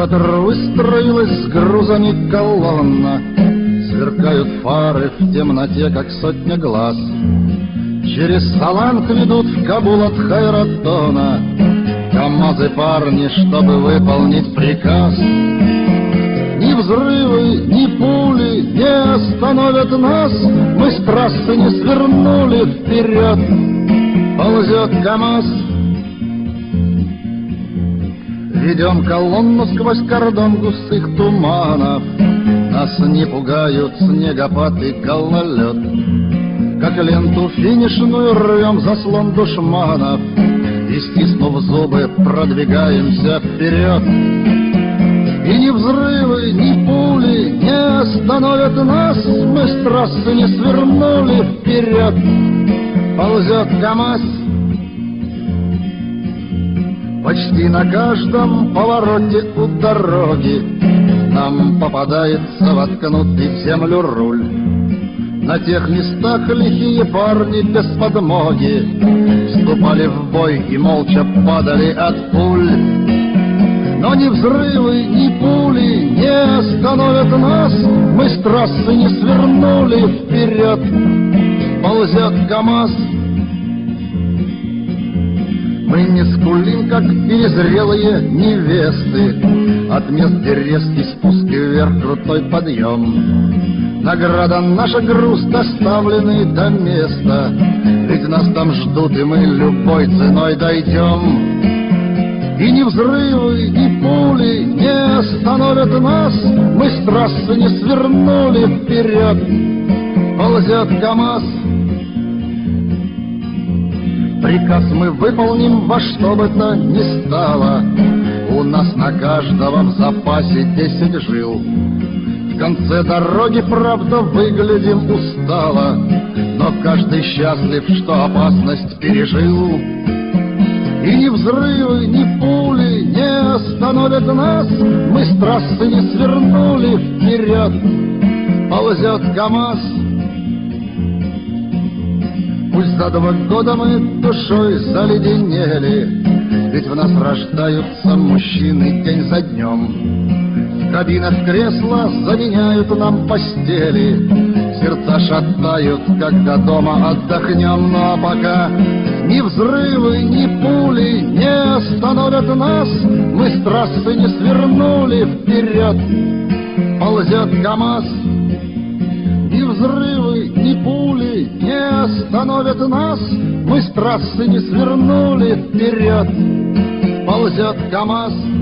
театр выстроилась с грузами колонна. Сверкают фары в темноте, как сотня глаз. Через Саланг ведут в Кабул от Хайратона КамАЗы парни, чтобы выполнить приказ. Ни взрывы, ни пули не остановят нас. Мы с трассы не свернули вперед. Ползет КамАЗ. Ведем колонну сквозь кордон густых туманов. Нас не пугают снегопад и гололед. Как ленту финишную рвем заслон душманов и, стиснув зубы, продвигаемся вперед. И ни взрывы, ни пули не остановят нас. Мы с трассы не свернули вперед. Ползет КамАЗ. Почти на каждом повороте у дороги нам попадается воткнутый в землю руль. На тех местах лихие парни без подмоги вступали в бой и молча падали от пуль. Но ни взрывы, ни пули не остановят нас. Мы с трассы не свернули вперед. Ползет КамАЗ. Мы не скулим, как перезрелые невесты. От мест, где резкий спуск и вверх крутой подъем. Награда наша, груз доставленный до места. Ведь нас там ждут, и мы любой ценой дойдем. И ни взрывы, ни пули не остановят нас. Мы с трассы не свернули вперед. Ползет КамАЗ. Приказ мы выполним во что бы то ни стало. У нас на каждого в запасе 10 жил. В конце дороги, правда, выглядим устало, но каждый счастлив, что опасность пережил. И ни взрывы, ни пули не остановят нас. Мы с трассы не свернули вперед. Ползет КамАЗ. Пусть за 2 года мы душой заледенели, ведь в нас рождаются мужчины день за днем. В кабинах кресла заменяют нам постели, сердца шатают, когда дома отдохнем. Но пока ни взрывы, ни пули не остановят нас. Мы с трассы не свернули вперед. Ползет КамАЗ. Ни взрывы, ни пули не остановят нас. Мы с трассы не свернули вперед. Ползет КамАЗ.